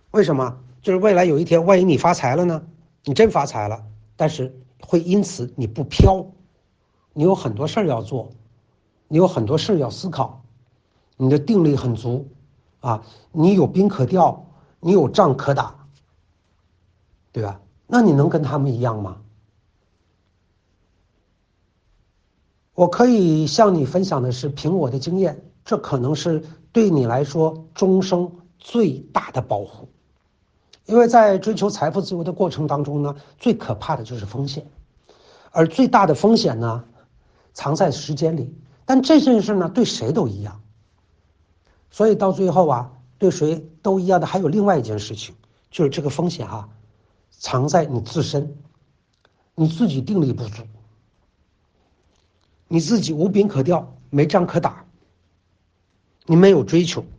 为什么？就是未来有一天，万一你发财了呢？你真发财了，但是会因此你不飘，你有很多事儿要做，你有很多事儿要思考，你的定力很足啊，你有兵可调，你有仗可打，对吧？那你能跟他们一样吗？我可以向你分享的是，凭我的经验，这可能是对你来说终生最大的保护。因为在追求财富自由的过程当中呢，最可怕的就是风险，而最大的风险呢，藏在时间里。但这件事呢，对谁都一样。所以到最后啊，对谁都一样的还有另外一件事情，就是这个风险啊，藏在你自身，你自己定力不足，你自己无兵可调，没仗可打，你没有追求。